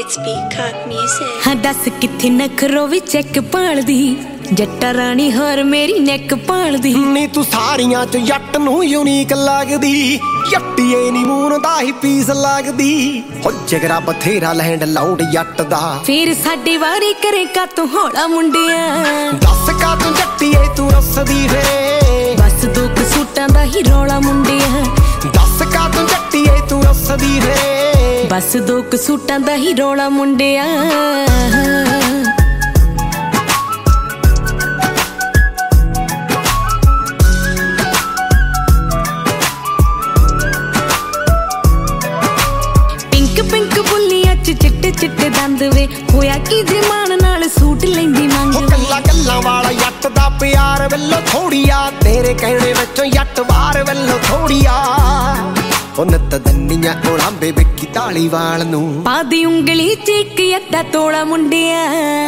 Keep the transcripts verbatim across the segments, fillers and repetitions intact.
It's Peacock Music. हाँ दस किथे नखरो भी चेक पालदी जट्टा रानी हर मेरी नेक पालदी नी तू सारियां च जट नू यूनीक लगदी जट्टीए नी मून दा ही पीस लगदी हो जिगरा बथेरा लैंड लाउंड जट दा फिर साडी वारी करे का तू होड़ा मुंडिया दस का तू जट्टीए तू रसदी वे बस दो क सूटां दा ही रौला मुंडिया दस का तू जट्टीए तू रसदी वे बस दो क सूटां दा ही रौला मुंडिया पिंक बुलियां च चिट्टे चिट्टे दंद वे होया की जमान नाल सूट लैंदी मंग कल्ला कल्ला वाला जट दा प्यार वल्लो थोड़िया तेरे कहने विचों जट वार वल्लो थोड़िया ओ नत दन्नियां उड़ांबे विक्की ताली वाल नू पादी उंगली च इक अद्धा तोड़ा मुंडिया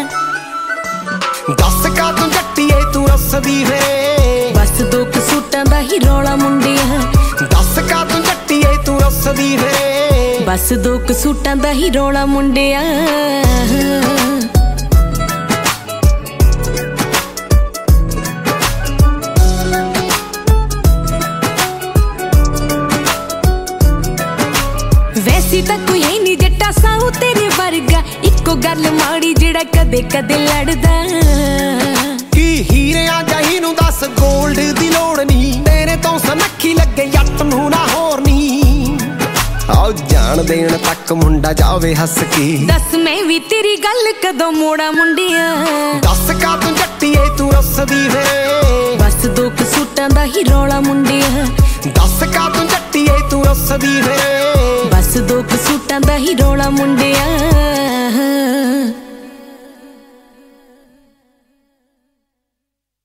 दस का तू जट्टीए तू रसदी वे बस दो क सूटां दा ही रौला मुंडिया दस का तू जट्टीए तू रसदी वे बस दो क सूटां दा ही रौला मुंडिया वैसी तां कोई है नी जट्टा साहू तेरे वर्गा इक्को गल माड़ी जेड़ा कदे कदे लड़दा की हीरियां जाही नू दस गोल्ड दी लोड़ नी तेरे तो सनखी लगे जट नू ना होर नी आओ जान देण तक मुंडा जावे हस के दस मैं भी तेरी गल कदों मोड़ा मुंडिया दस का तू जट्टीए तू रसदी वे बस दो क सूटां दा ही रौला मुंडिया दस का तू जट्टीए तू रसदी वे बस दो क सूटां दा ही रौला मुंडिया